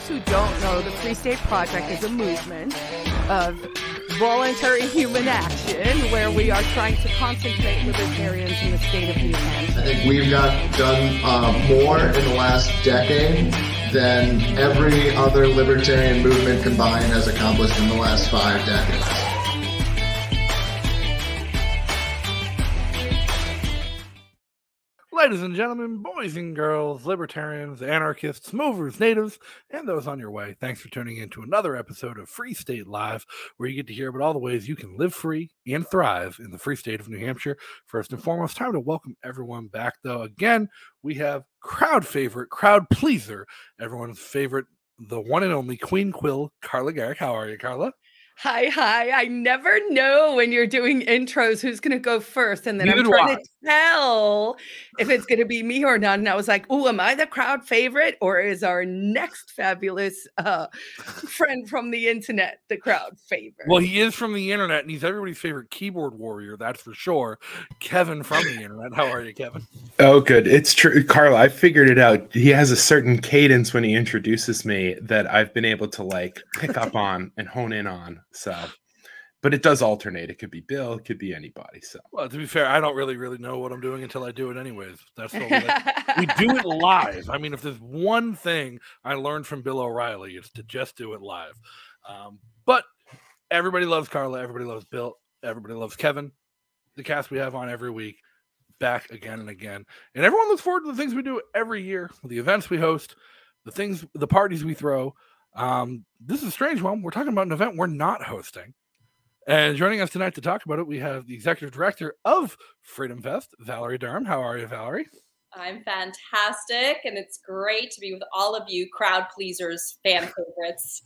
those who don't know, the Free State Project is a movement of voluntary human action where we are trying to concentrate libertarians in the state of New Hampshire. I think we've done more in the last decade than every other libertarian movement combined has accomplished in the last 5 decades. Ladies and gentlemen, boys and girls, libertarians, anarchists, movers, natives, and those on your way, thanks for tuning in to another episode of Free State Live, where you get to hear about all the ways you can live free and thrive in the free state of New Hampshire. First and foremost, time to welcome everyone back, though. Again, we have crowd favorite, crowd pleaser, everyone's favorite, the one and only Queen Quill, Carla Garrick. How are you, Carla? Hi. I never know when you're doing intros who's going to go first. And then I'm trying to tell if it's going to be me or not. And I was like, oh, am I the crowd favorite? Or is our next fabulous friend from the internet the crowd favorite? Well, he is from the internet, and he's everybody's favorite keyboard warrior, that's for sure. Kevin from the internet. How are you, Kevin? Oh, good. It's true. Carla, I figured it out. He has a certain cadence when he introduces me that I've been able to pick up on and hone in on. So, but it does alternate. It could be Bill, it could be anybody. So, well, to be fair, I don't really know what I'm doing until I do it anyways. That's what we do it live. I mean, if there's one thing I learned from Bill O'Reilly, it's to just do it live. But everybody loves Carla, everybody loves Bill, everybody loves Kevin. The cast we have on every week, back again and again, and everyone looks forward to the things we do every year, the events we host, the parties we throw. This is a strange one. We're talking about an event we're not hosting. And joining us tonight to talk about it, we have the executive director of Freedom Fest, Valerie Durham. How are you, Valerie? I'm fantastic, and it's great to be with all of you crowd pleasers, fan favorites.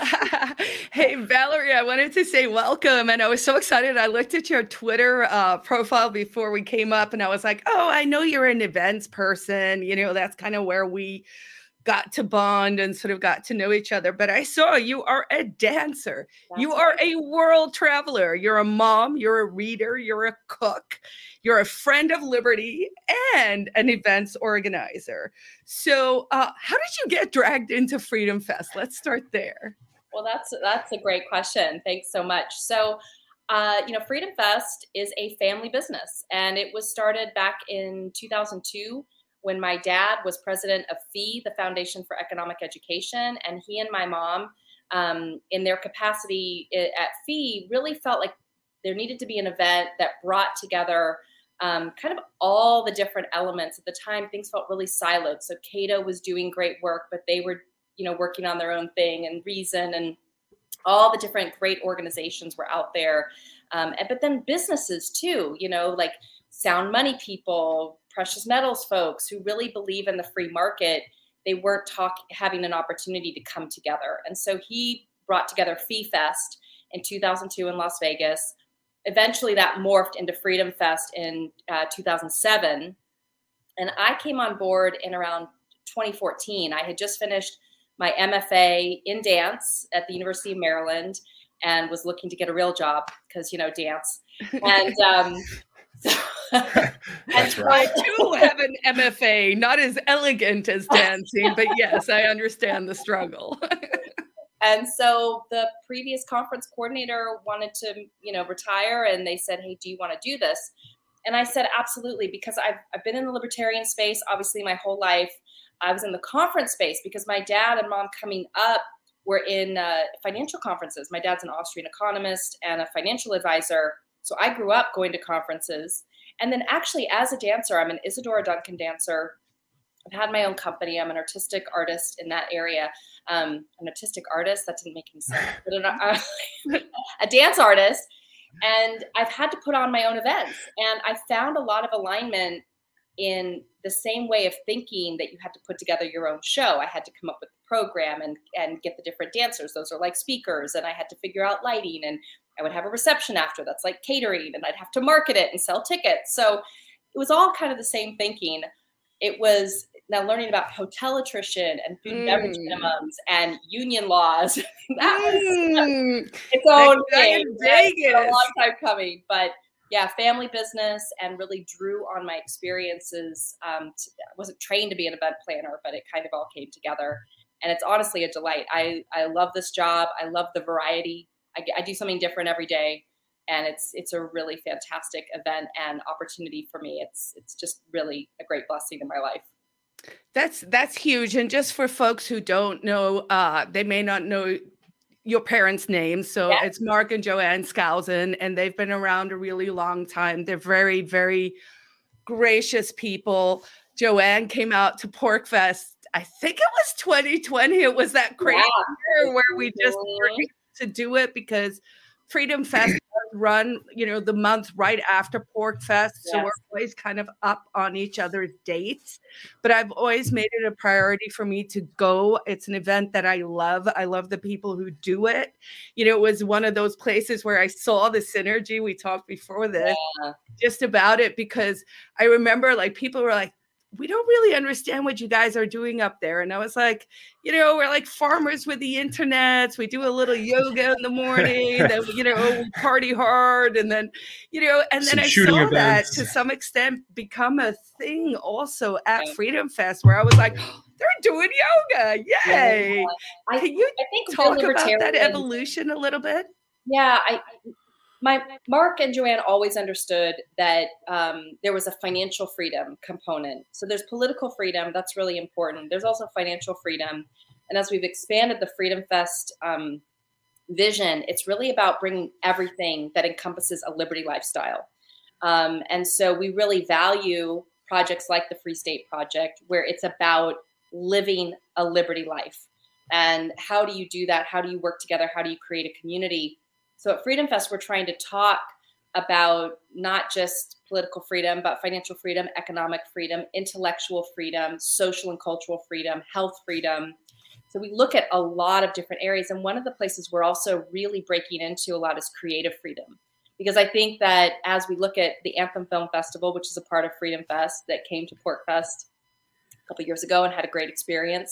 Hey, Valerie, I wanted to say welcome, and I was so excited. I looked at your Twitter profile before we came up, and I was like, oh, I know you're an events person. You know, that's kind of where we got to bond and sort of got to know each other. But I saw you are a dancer. You are a world traveler. You're a mom. You're a reader. You're a cook. You're a friend of liberty and an events organizer. So how did you get dragged into Freedom Fest? Let's start there. Well, that's a great question. Thanks so much. So, Freedom Fest is a family business, and it was started back in 2002 when my dad was president of FEE, the Foundation for Economic Education, and he and my mom, in their capacity at FEE, really felt like there needed to be an event that brought together kind of all the different elements. At the time, things felt really siloed. So Cato was doing great work, but they were, working on their own thing, and Reason and all the different great organizations were out there. But then businesses too, like Sound Money people, precious metals folks who really believe in the free market. They weren't having an opportunity to come together. And so he brought together FEE Fest in 2002 in Las Vegas. Eventually that morphed into Freedom Fest in 2007. And I came on board in around 2014. I had just finished my MFA in dance at the University of Maryland and was looking to get a real job because, dance. And That's I right. too have an MFA, not as elegant as dancing, but yes, I understand the struggle. And so the previous conference coordinator wanted to, retire, and they said, hey, do you want to do this? And I said, absolutely, because I've been in the libertarian space, obviously, my whole life. I was in the conference space because my dad and mom coming up were in financial conferences. My dad's an Austrian economist and a financial advisor. So I grew up going to conferences. And then actually as a dancer, I'm an Isadora Duncan dancer. I've had my own company. I'm an artistic artist in that area. An artistic artist, that didn't make any sense. But a dance artist. And I've had to put on my own events. And I found a lot of alignment in the same way of thinking that you had to put together your own show. I had to come up with the program and get the different dancers. Those are like speakers. And I had to figure out lighting, and I would have a reception after that's like catering, and I'd have to market it and sell tickets. So it was all kind of the same thinking. It was now learning about hotel attrition and food and beverage minimums and union laws. That was its own thing. Vegas. A long time coming, but yeah, family business, and really drew on my experiences. I wasn't trained to be an event planner, but it kind of all came together. And it's honestly a delight. I love this job. I love the variety. I do something different every day. And it's a really fantastic event and opportunity for me. It's just really a great blessing in my life. That's huge. And just for folks who don't know, they may not know your parents' names. So it's Mark and Joanne Skousen, and they've been around a really long time. They're very, very gracious people. Joanne came out to PorcFest. I think it was 2020. It was that crazy year where we just were able to do it because Freedom Fest run, the month right after PorcFest. So we're always kind of up on each other's dates. But I've always made it a priority for me to go. It's an event that I love. I love the people who do it. It was one of those places where I saw the synergy. We talked before this just about it, because I remember people were like, we don't really understand what you guys are doing up there. And I was like, we're like farmers with the internet. We do a little yoga in the morning, then, we party hard. And then, and then I saw that to some extent become a thing also at Freedom Fest, where I was like, oh, they're doing yoga. Yay. Yeah. Can you talk about that evolution a little bit? Yeah, Mark and Joanne always understood that there was a financial freedom component. So there's political freedom. That's really important. There's also financial freedom. And as we've expanded the Freedom Fest vision, it's really about bringing everything that encompasses a liberty lifestyle. And so we really value projects like the Free State Project, where it's about living a liberty life. And how do you do that? How do you work together? How do you create a community? So at Freedom Fest, we're trying to talk about not just political freedom, but financial freedom, economic freedom, intellectual freedom, social and cultural freedom, health freedom. So we look at a lot of different areas. And one of the places we're also really breaking into a lot is creative freedom. Because I think that as we look at the Anthem Film Festival, which is a part of Freedom Fest that came to PorcFest a couple of years ago and had a great experience,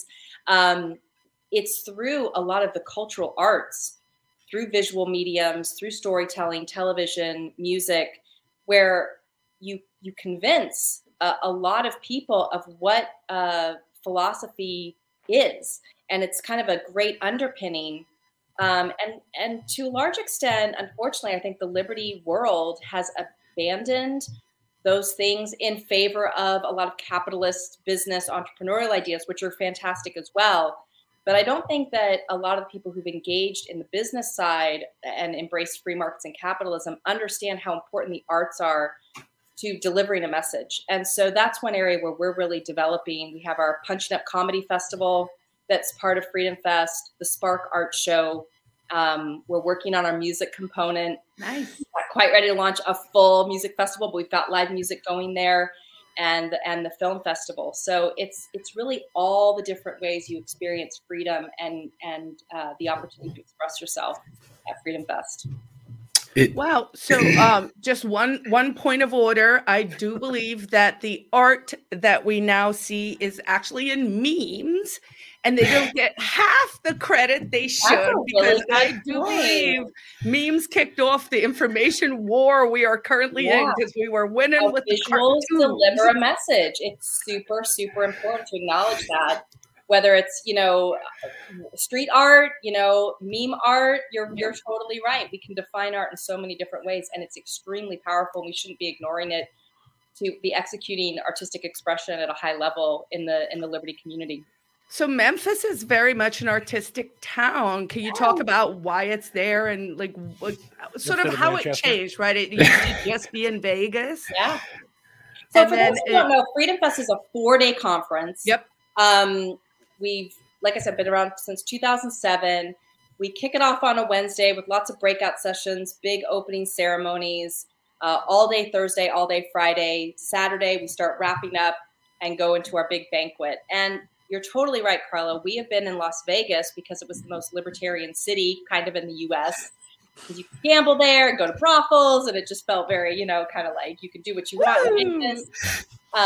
it's through a lot of the cultural arts, through visual mediums, through storytelling, television, music, where you convince a lot of people of what philosophy is. And it's kind of a great underpinning. And to a large extent, unfortunately, I think the liberty world has abandoned those things in favor of a lot of capitalist business entrepreneurial ideas, which are fantastic as well. But I don't think that a lot of the people who've engaged in the business side and embraced free markets and capitalism understand how important the arts are to delivering a message. And so that's one area where we're really developing. We have our Punchin' Up Comedy Festival that's part of Freedom Fest, the Spark Art Show. We're working on our music component. Nice. Not quite ready to launch a full music festival, but we've got live music going there. And the film festival. So it's really all the different ways you experience freedom and the opportunity to express yourself at Freedom Fest. Wow. So just one point of order. I do believe that the art that we now see is actually in memes, and they don't get half the credit they should, because I do believe memes kicked off the information war we are currently in, because we were winning with the visuals cartoons. Deliver a message. It's super, super important to acknowledge that. Whether it's, street art, meme art, you're totally right. We can define art in so many different ways, and it's extremely powerful. We shouldn't be ignoring it to be executing artistic expression at a high level in the liberty community. So Memphis is very much an artistic town. Can you talk about why it's there and sort of how it changed, right? It used to just be in Vegas. Yeah. So for those who don't know, Freedom Fest is a 4-day conference. Yep. We've, like I said, been around since 2007. We kick it off on a Wednesday with lots of breakout sessions, big opening ceremonies, all day Thursday, all day Friday. Saturday, we start wrapping up and go into our big banquet. And you're totally right, Carla. We have been in Las Vegas because it was the most libertarian city kind of in the U.S. Because you can gamble there and go to brothels, and it just felt very, kind of like you can do what you want in Vegas.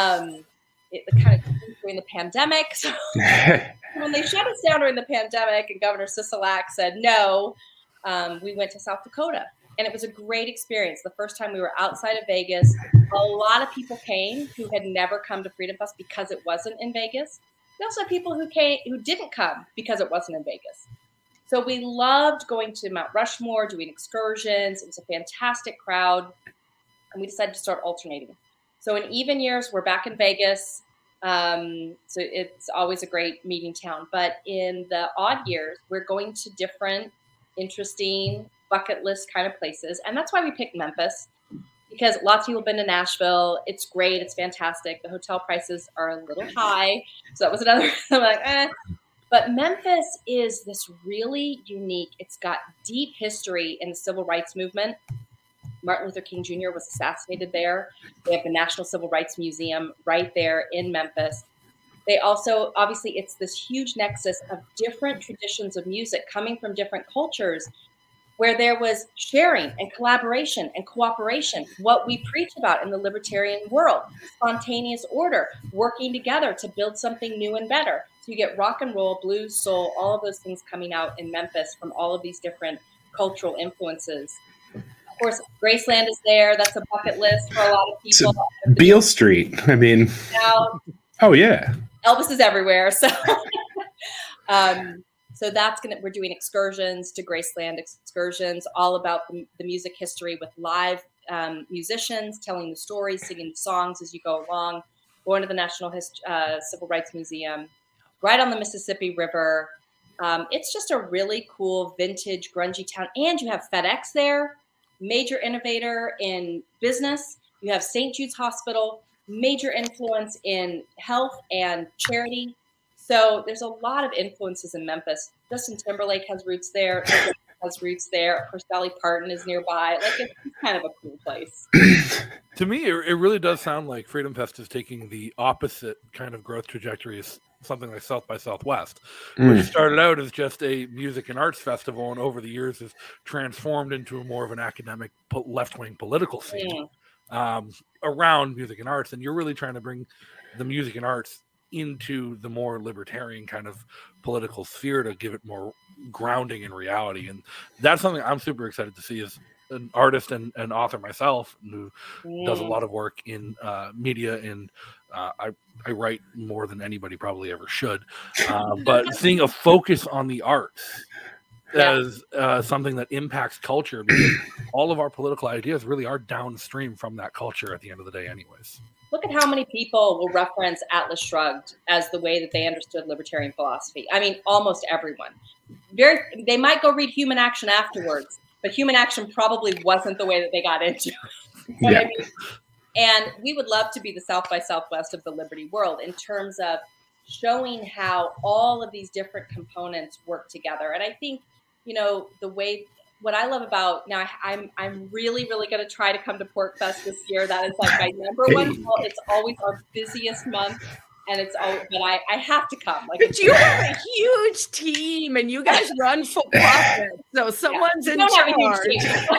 It kind of during the pandemic. So when they shut us down during the pandemic and Governor Sisolak said no, we went to South Dakota. And it was a great experience. The first time we were outside of Vegas, a lot of people came who had never come to Freedom Fest because it wasn't in Vegas. We also have people who didn't come because it wasn't in Vegas. So we loved going to Mount Rushmore, doing excursions. It was a fantastic crowd. And we decided to start alternating. So in even years, we're back in Vegas. So it's always a great meeting town. But in the odd years, we're going to different, interesting bucket list kind of places. And that's why we picked Memphis, because lots of people have been to Nashville. It's great. It's fantastic. The hotel prices are a little high. So that was another, I'm like, eh. But Memphis is this really unique, it's got deep history in the civil rights movement. Martin Luther King Jr. was assassinated there. They have the National Civil Rights Museum right there in Memphis. They also, obviously, it's this huge nexus of different traditions of music coming from different cultures, where there was sharing and collaboration and cooperation, what we preach about in the libertarian world, spontaneous order, working together to build something new and better. So you get rock and roll, blues, soul, all of those things coming out in Memphis from all of these different cultural influences. Of course, Graceland is there. That's a bucket list for a lot of people. Beale Street. I mean, now, oh yeah, Elvis is everywhere. So, so we're doing excursions to Graceland, excursions all about the music history with live musicians telling the stories, singing the songs as you go along. Going to the National Civil Rights Museum, right on the Mississippi River. It's just a really cool vintage grungy town, and you have FedEx there. Major innovator in business. You have St. Jude's Hospital, major influence in health and charity. So there's a lot of influences in Memphis. Justin Timberlake has roots there. Of course, Dolly Parton is nearby. Like, it's kind of a cool place. To me, it really does sound like Freedom Fest is taking the opposite kind of growth trajectory as something like South by Southwest, which started out as just a music and arts festival, and over the years has transformed into a more of an academic left-wing political scene around music and arts. And you're really trying to bring the music and arts into the more libertarian kind of political sphere to give it more grounding in reality. And that's something I'm super excited to see as an artist and author myself, who does a lot of work in media, and I write more than anybody probably ever should. But seeing a focus on the arts as something that impacts culture, because all of our political ideas really are downstream from that culture at the end of the day anyways. Look at how many people will reference Atlas Shrugged as the way that they understood libertarian philosophy. I mean, almost everyone. They might go read Human Action afterwards, but Human Action probably wasn't the way that they got into it. You know what I mean? And we would love to be the South by Southwest of the Liberty world in terms of showing how all of these different components work together. And I think, you know, what I love about now, I'm really, really going to try to come to Pork Fest this year. That is like my number one goal. It's always our busiest month. And it's always, but I have to come. Like, but you have a huge team, and you guys run for profit, so someone's in charge.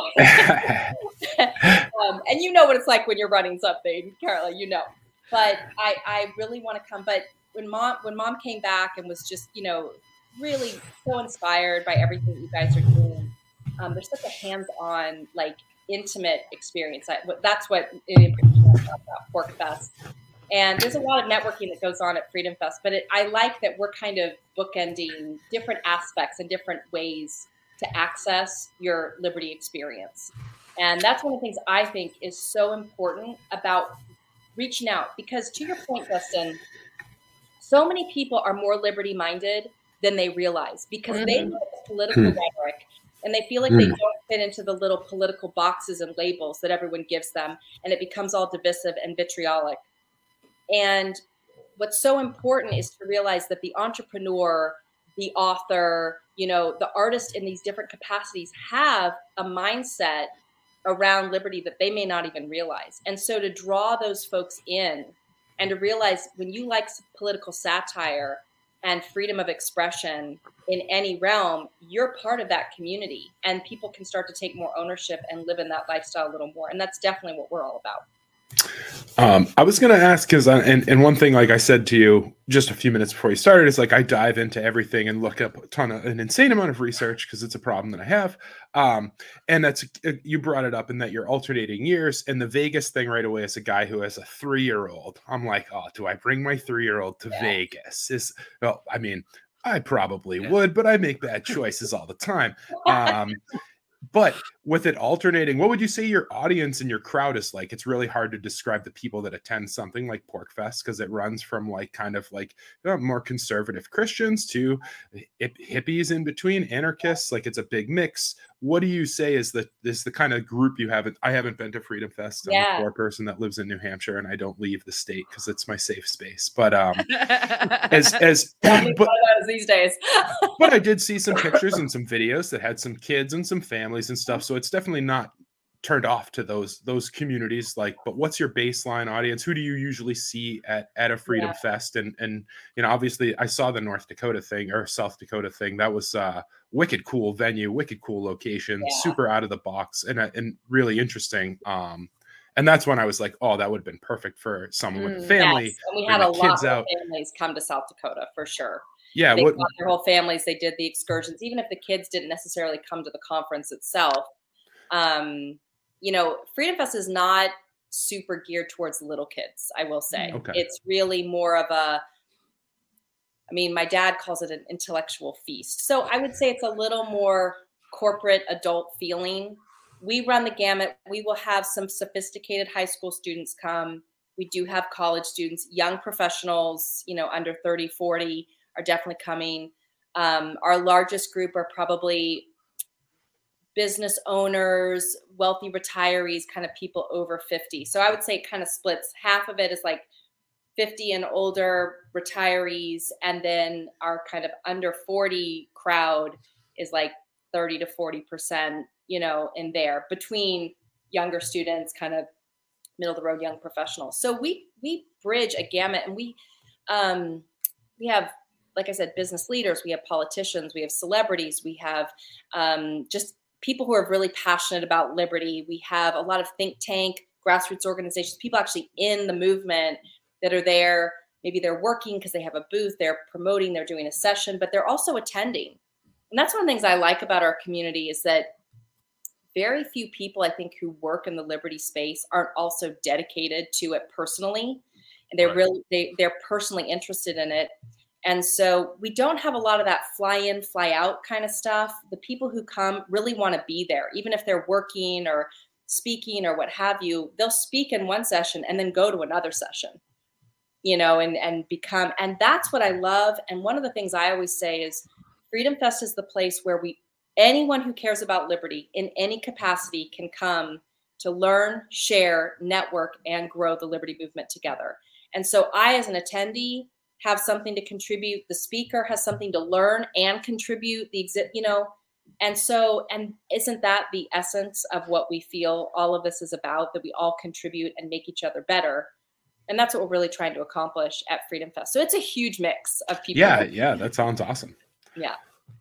And you know what it's like when you're running something, Carla. You know. But I really want to come. But when mom came back and was just, you know, really so inspired by everything you guys are doing, there's such a hands-on, like, intimate experience. That's what it about Pork Fest. And there's a lot of networking that goes on at Freedom Fest, but I like that we're kind of bookending different aspects and different ways to access your Liberty experience. And that's one of the things I think is so important about reaching out, because to your point, Justin, so many people are more Liberty minded than they realize, because they know the political rhetoric and they feel like they don't fit into the little political boxes and labels that everyone gives them. And it becomes all divisive and vitriolic. And what's so important is to realize that the entrepreneur, the author, you know, the artist in these different capacities have a mindset around liberty that they may not even realize. And so to draw those folks in and to realize when you like political satire and freedom of expression in any realm, you're part of that community, and people can start to take more ownership and live in that lifestyle a little more. And that's definitely what we're all about. I was going to ask because, and one thing, like I said to you just a few minutes before you started, is like I dive into everything and look up an insane amount of research because it's a problem that I have. And that's, you brought it up in that you're alternating years, and the Vegas thing right away as a guy who has a 3-year-old. I'm like, oh, do I bring my 3-year-old to Vegas? Well, I mean, I probably would, but I make bad choices all the time. But with it alternating, what would you say your audience and your crowd is like? It's really hard to describe the people that attend something like PorcFest because it runs from like kind of like more conservative Christians to hippies in between, anarchists. Like it's a big mix. What do you say is the kind of group you haven't? I haven't been to Freedom Fest. I'm a poor person that lives in New Hampshire, and I don't leave the state because it's my safe space. But these days. But I did see some pictures and some videos that had some kids and some families and stuff. So it's definitely not turned off to those communities. Like, but what's your baseline audience? Who do you usually see at a Freedom Fest? And you know, obviously I saw the North Dakota thing or South Dakota thing. That was wicked cool venue, wicked cool location, super out of the box and really interesting. And that's when I was like, oh, that would have been perfect for someone with a family. Yes. And we had a lot of families come to South Dakota for sure. Yeah, they brought their whole families. They did the excursions, even if the kids didn't necessarily come to the conference itself. You know, Freedom Fest is not super geared towards little kids, I will say. Okay. It's really more of I mean, my dad calls it an intellectual feast. So I would say it's a little more corporate adult feeling. We run the gamut. We will have some sophisticated high school students come. We do have college students, young professionals, you know, under 30, 40 are definitely coming. Our largest group are probably business owners, wealthy retirees, kind of people over 50. So I would say it kind of splits. Half of it is like 50 and older retirees. And then our kind of under 40 crowd is like 30 to 40%, you know, in there between younger students, kind of middle of the road, young professionals. So we bridge a gamut, and we have, like I said, business leaders, we have politicians, we have celebrities, we have just people who are really passionate about liberty. We have a lot of think tank, grassroots organizations, people actually in the movement that are there. Maybe they're working because they have a booth, they're promoting, they're doing a session, but they're also attending. And that's one of the things I like about our community is that very few people, I think, who work in the liberty space aren't also dedicated to it personally. And they're really, they're personally interested in it. And so we don't have a lot of that fly in, fly out kind of stuff. The people who come really want to be there, even if they're working or speaking or what have you. They'll speak in one session and then go to another session, you know, and become, and that's what I love. And one of the things I always say is Freedom Fest is the place where anyone who cares about liberty in any capacity can come to learn, share, network, and grow the liberty movement together. And so I, as an attendee, have something to contribute. The speaker has something to learn and contribute. You know, and so, and isn't that the essence of what we feel all of this is about, that we all contribute and make each other better? And that's what we're really trying to accomplish at Freedom Fest. So it's a huge mix of people. Yeah, that sounds awesome. Yeah.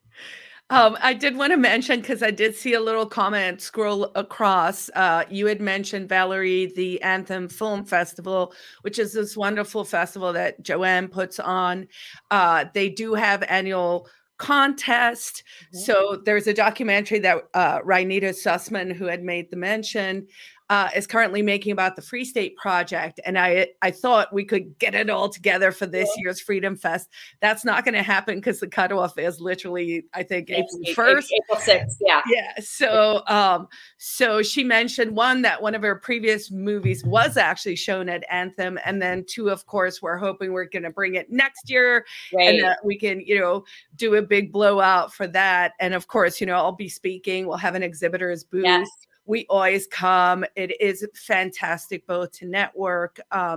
I did want to mention, because I did see a little comment scroll across. You had mentioned, Valerie, the Anthem Film Festival, which is this wonderful festival that Joanne puts on. They do have annual contest. Mm-hmm. So there's a documentary that Rynita Sussman, who had made the mention, is currently making about the Free State Project. And I thought we could get it all together for this year's Freedom Fest. That's not going to happen because the cutoff is literally, I think, April 1st. April 6th, yeah. Yeah. So she mentioned that one of her previous movies was actually shown at Anthem. And then two, of course, we're hoping we're going to bring it next year. Right. And that we can, you know, do a big blowout for that. And of course, you know, I'll be speaking. We'll have an exhibitor's booth. Yes. We always come. It is fantastic both to network.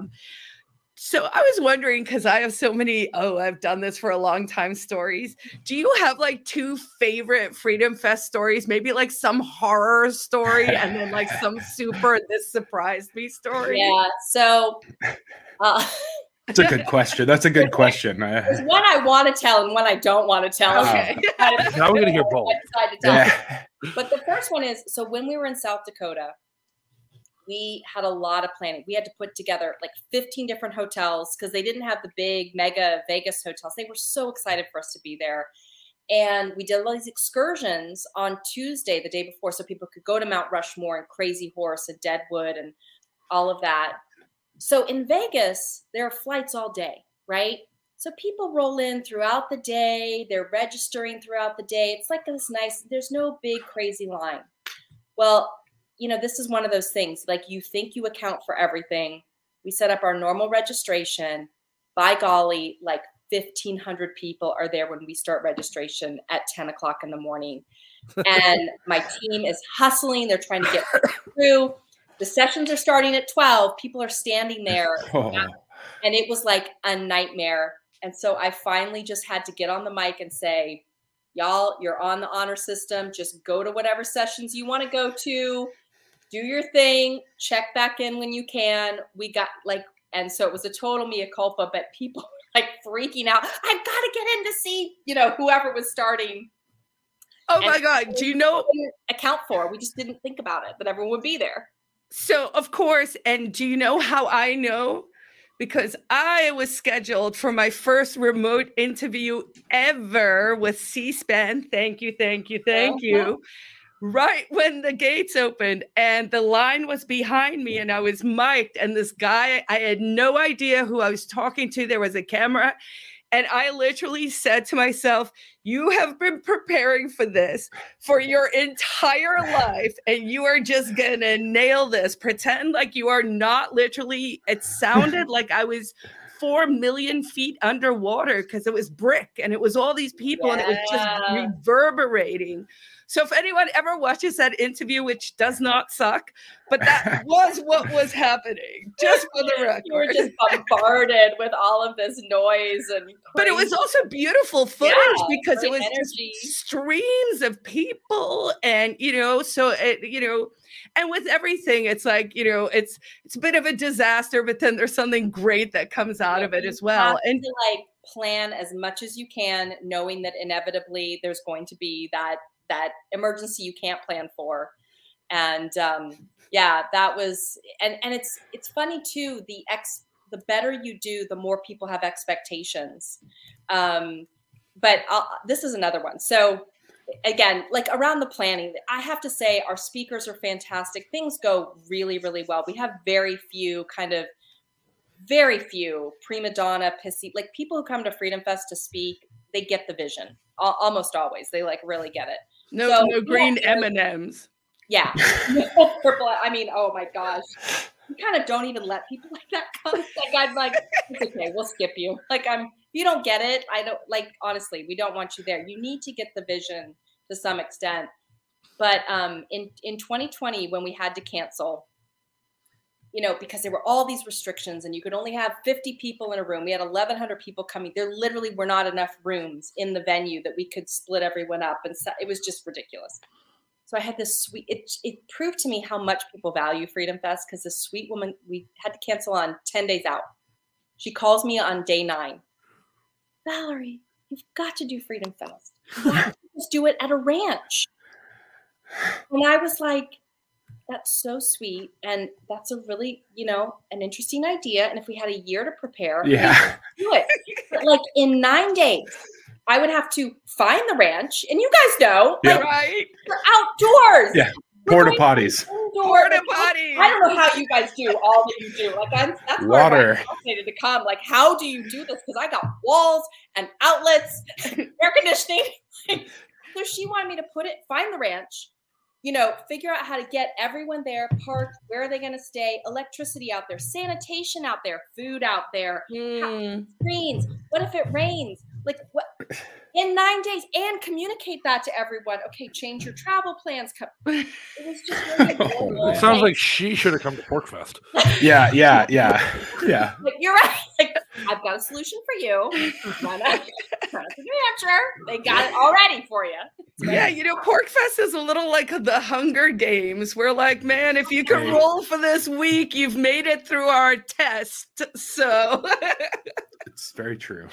So I was wondering, because I have so many, I've done this for a long time stories. Do you have like two favorite Freedom Fest stories? Maybe like some horror story and then like some super this surprised me story? Yeah. So that's a good question. That's a good question. There's one I want to tell and one I don't want to tell. Okay. Now we're going to hear both. I decided to tell. But the first one is, so when we were in South Dakota, we had a lot of planning. We had to put together like 15 different hotels because they didn't have the big mega Vegas hotels. They were so excited for us to be there. And we did all these excursions on Tuesday, the day before, so people could go to Mount Rushmore and Crazy Horse and Deadwood and all of that. So in Vegas, there are flights all day, right? So people roll in throughout the day. They're registering throughout the day. It's like this nice, there's no big crazy line. Well, you know, this is one of those things, like you think you account for everything. We set up our normal registration. By golly, like 1,500 people are there when we start registration at 10 o'clock in the morning. And my team is hustling. They're trying to get through. The sessions are starting at 12. People are standing there. Oh. And it was like a nightmare. And so I finally just had to get on the mic and say, y'all, you're on the honor system. Just go to whatever sessions you want to go to. Do your thing. Check back in when you can. We got like, and so it was a total mea culpa, but people were like freaking out. I've got to get in to see, you know, whoever was starting. Oh my God. Do you know? Account for. We just didn't think about it, that everyone would be there. So, of course, and do you know how I know? Because I was scheduled for my first remote interview ever with C-SPAN. Thank you, thank you, thank you. Right when the gates opened and the line was behind me and I was mic'd and this guy, I had no idea who I was talking to. There was a camera. And I literally said to myself, you have been preparing for this for your entire life, and you are just going to nail this. Pretend like you are not literally. It sounded like I was 4 million feet underwater because it was brick and it was all these people and it was just reverberating. So if anyone ever watches that interview, which does not suck, but that was what was happening, just for the record. You were just bombarded with all of this noise. But it was also beautiful footage because it was just streams of people and, you know, so, it, you know, and with everything, it's like, you know, it's a bit of a disaster, but then there's something great that comes out of it as well. And to like plan as much as you can, knowing that inevitably there's going to be that emergency you can't plan for. And that was, and it's funny too, the better you do, the more people have expectations. But this is another one. So again, like around the planning, I have to say our speakers are fantastic. Things go really, really well. We have very few prima donna, pissy, like people who come to Freedom Fest to speak, they get the vision almost always. They like really get it. No green M&Ms. Yeah. No purple. I mean, oh my gosh. You kind of don't even let people like that come. Like I'm like, it's okay, we'll skip you. Like if you don't get it, I don't like, honestly, we don't want you there. You need to get the vision to some extent. But in 2020, when we had to cancel, you know, because there were all these restrictions and you could only have 50 people in a room. We had 1,100 people coming. There literally were not enough rooms in the venue that we could split everyone up. And so it was just ridiculous. So I had this sweet, it proved to me how much people value Freedom Fest because this sweet woman, we had to cancel on 10 days out. She calls me on day 9. Valerie, you've got to do Freedom Fest. Why don't you just do it at a ranch? And I was like, that's so sweet. And that's a really, you know, an interesting idea. And if we had a year to prepare, we could do it. But like in 9 days, I would have to find the ranch. And you guys know, right? We're outdoors. Yeah. Porta potties. Porta potties. I don't know how you guys do all that you do. Like that's water. I'm fascinated to come. Like, how do you do this? Because I got walls and outlets, air conditioning. So she wanted me to find the ranch, you know, figure out how to get everyone there, parked, where are they going to stay, electricity out there, sanitation out there, food out there, screens. What if it rains? Like what? In 9 days, and communicate that to everyone. Okay, change your travel plans. It was just really sounds like she should have come to PorcFest. Yeah. Like, you're right. Like, I've got a solution for you. Run a rancher. They got it all ready for you. Yeah, you know, PorcFest is a little like the Hunger Games. We're like, man, if you can roll for this week, you've made it through our test. So It's very true.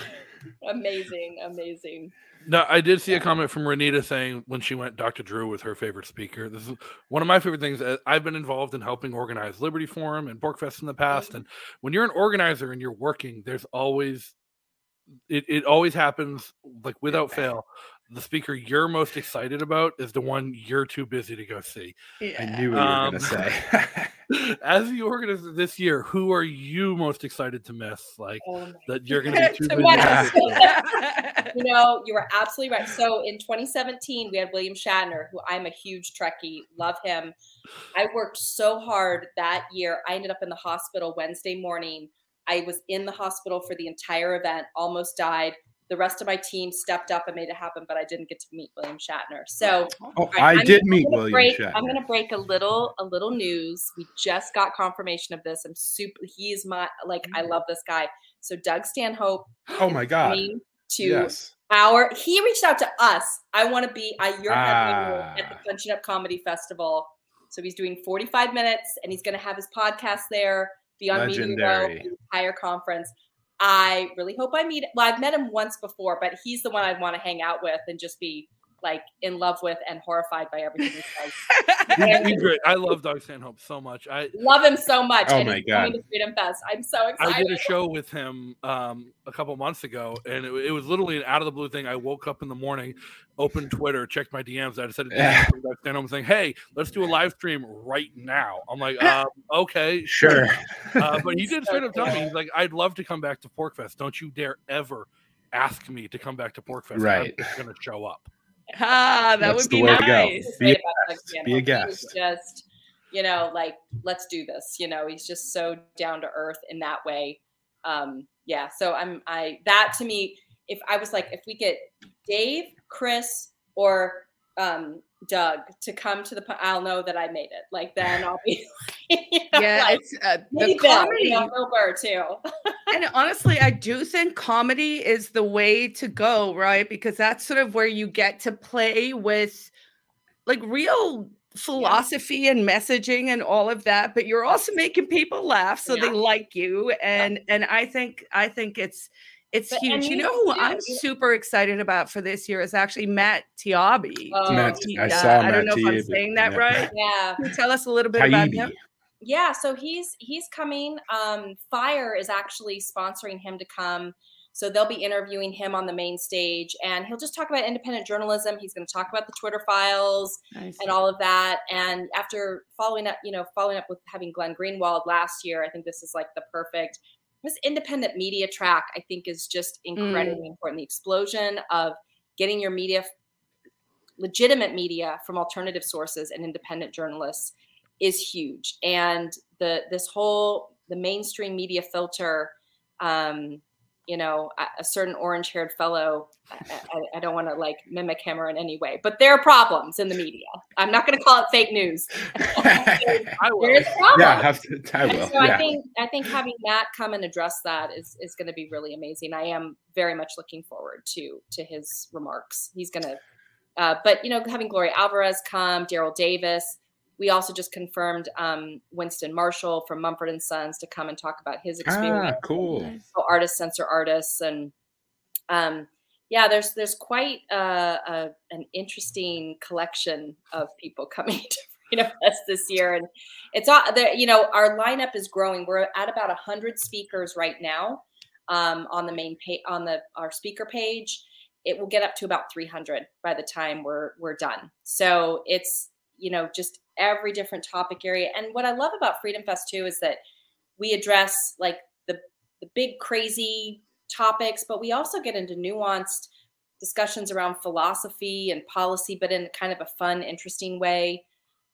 Amazing. No, I did see a comment from Renita saying when she went Dr. Drew was her favorite speaker. This is one of my favorite things. I've been involved in helping organize Liberty Forum and PorcFest in the past. And when you're an organizer and you're working, there's always, it always happens like without fail. The speaker you're most excited about is the one you're too busy to go see. I knew what you were going to say. As the organizer this year, who are you most excited to miss? Like that you're going to be too busy. You know, you were absolutely right. So in 2017, we had William Shatner, who I'm a huge Trekkie, love him. I worked so hard that year. I ended up in the hospital Wednesday morning. I was in the hospital for the entire event, almost died. The rest of my team stepped up and made it happen, but I didn't get to meet William Shatner. So I did meet William Shatner. I'm going to break a little news. We just got confirmation of this. He's my, like, I love this guy. So Doug Stanhope. Oh my God. He reached out to us. I want to be, you're having at the Punching Up Comedy Festival. So he's doing 45 minutes and he's going to have his podcast there, be on Media Row, the entire conference. I really hope I meet. Well, I've met him once before, but he's the one I'd want to hang out with and just be like in love with and horrified by everything he says. He's great. I love Doug Stanhope so much. I love him so much. Oh and my he's God! Coming to Freedom Fest. I'm so excited. I did a show with him a couple months ago, and it was literally an out of the blue thing. I woke up in the morning, opened Twitter, checked my DMs. I decided to Doug Stanhope saying, "Hey, let's do a live stream right now." I'm like, "Okay, sure." But he did straight up tell me, he's like, "I'd love to come back to PorcFest. Don't you dare ever ask me to come back to PorcFest. Right. I'm just going to show up." That would be nice. Be a guest. Just, you know, like, let's do this. You know, he's just so down to earth in that way. Yeah. So that to me, if we get Dave, Chris, or Doug to come to I'll know that I made it. Like, then I'll be, it's the comedy. Bill Burr too. And honestly, I do think comedy is the way to go, right? Because that's sort of where you get to play with like real philosophy and messaging and all of that, but you're also making people laugh so they like you. And I think it's huge. You know who I'm super excited about for this year is actually Matt Taibbi. I don't know if I'm saying that right. Yeah. Can you tell us a little bit about him? Yeah, so he's coming. Fire is actually sponsoring him to come. So they'll be interviewing him on the main stage, and he'll just talk about independent journalism. He's going to talk about the Twitter files and all of that. And after following up with having Glenn Greenwald last year, I think this is like the perfect. This independent media track, I think, is just incredibly important. The explosion of getting your media, legitimate media from alternative sources and independent journalists is huge. And the mainstream media filter, a certain orange-haired fellow, I don't want to like mimic him or in any way, but there are problems in the media. I'm not going to call it fake news. I will. There's a problem. Yeah, I will. So I think having Matt come and address that is going to be really amazing. I am very much looking forward to his remarks. He's going to, but having Gloria Alvarez come, Daryl Davis. We also just confirmed Winston Marshall from Mumford & Sons to come and talk about his experience. Cool. So Artists Censor Artists. And there's quite an interesting collection of people coming to Freedom Fest this year. And it's our lineup is growing. We're at about 100 speakers right now on the main page, our speaker page. It will get up to about 300 by the time we're done. So it's, just every different topic area. And what I love about Freedom Fest too is that we address like the big crazy topics, but we also get into nuanced discussions around philosophy and policy, but in kind of a fun, interesting way.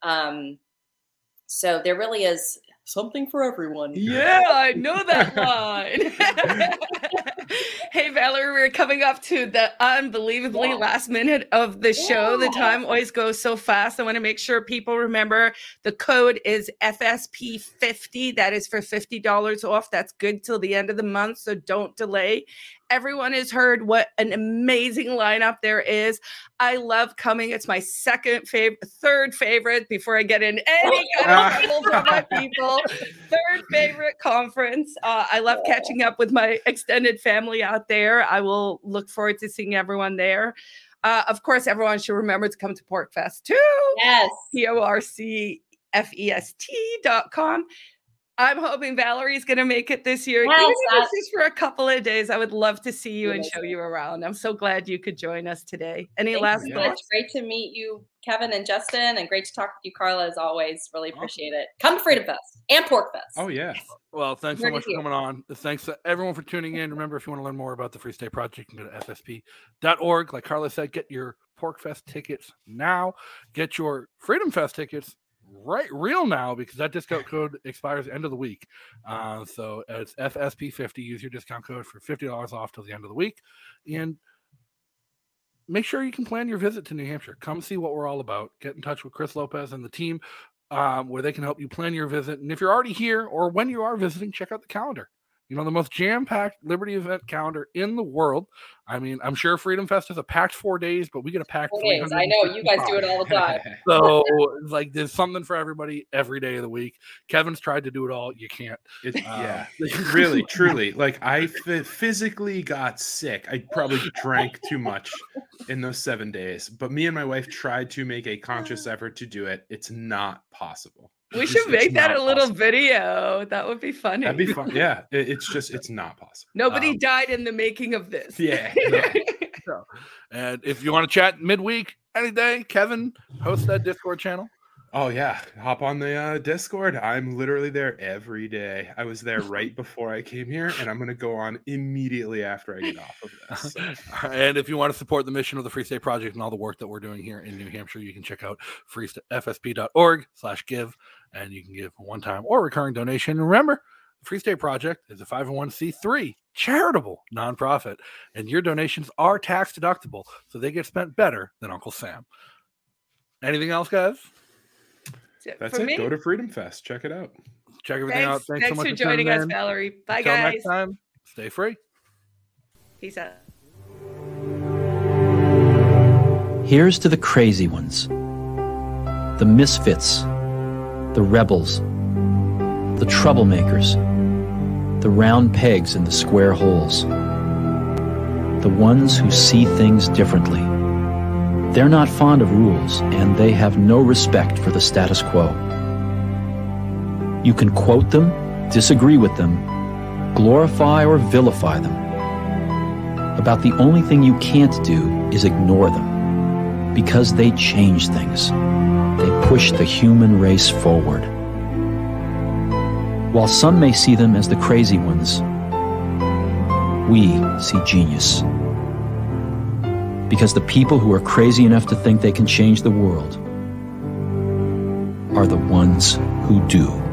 So there really is something for everyone. Yeah, I know that line. Hey, Valerie, we're coming up to the unbelievably last minute of the show. The time always goes so fast. I want to make sure people remember the code is FSP50. That is for $50 off. That's good till the end of the month, so don't delay. Everyone has heard what an amazing lineup there is. I love coming. It's my third favorite before I get in any kind of with my people. Third favorite conference. I love catching up with my extended family family out there. I will look forward to seeing everyone there. Of course, everyone should remember to come to PorcFest too. Yes. PorcFest.com. I'm hoping Valerie's going to make it this year. Yes, even if it's just for a couple of days, I would love to see you and show you around. I'm so glad you could join us today. Any last thoughts? It's great to meet you, Kevin and Justin, and great to talk with you, Carla, as always. Really appreciate it. Come to Freedom Fest and PorcFest. Oh, yeah. Well, thanks so much for coming on. Thanks to everyone for tuning in. Remember, if you want to learn more about the Free State Project, you can go to fsp.org. Like Carla said, get your PorcFest tickets now. Get your Freedom Fest tickets real now, because that discount code expires the end of the week. So it's FSP50. Use your discount code for $50 off till the end of the week. And make sure you can plan your visit to New Hampshire. Come see what we're all about. Get in touch with Chris Lopez and the team where they can help you plan your visit. And if you're already here or when you are visiting, check out the calendar. You know, the most jam-packed Liberty event calendar in the world. I mean, I'm sure Freedom Fest is a packed 4 days, but we get a packed 4 days. I know, you guys do it all the time. So, like, there's something for everybody every day of the week. Kevin's tried to do it all. You can't. Yeah, really, truly. Like, I physically got sick. I probably drank too much in those 7 days. But me and my wife tried to make a conscious effort to do it. It's not possible. We should make that a little video. That would be funny. That'd be fun. Yeah, it's not possible. Nobody died in the making of this. Yeah. So, and if you want to chat midweek, any day, Kevin hosts that Discord channel. Oh yeah, hop on the Discord. I'm literally there every day. I was there right before I came here, and I'm going to go on immediately after I get off of this. So. And if you want to support the mission of the Free State Project and all the work that we're doing here in New Hampshire, you can check out fsp.org/give, and you can give a one-time or recurring donation. And remember, the Free State Project is a 501c3 charitable nonprofit, and your donations are tax deductible, so they get spent better than Uncle Sam. Anything else, guys? That's it. Go to Freedom Fest. Check it out. Check everything out. Thanks so much for joining us, Valerie. Bye, Until guys. Next time, stay free. Peace out. Here's to the crazy ones, the misfits, the rebels, the troublemakers, the round pegs in the square holes, the ones who see things differently. They're not fond of rules, and they have no respect for the status quo. You can quote them, disagree with them, glorify or vilify them. About the only thing you can't do is ignore them, because they change things. They push the human race forward. While some may see them as the crazy ones, we see genius. Because the people who are crazy enough to think they can change the world are the ones who do.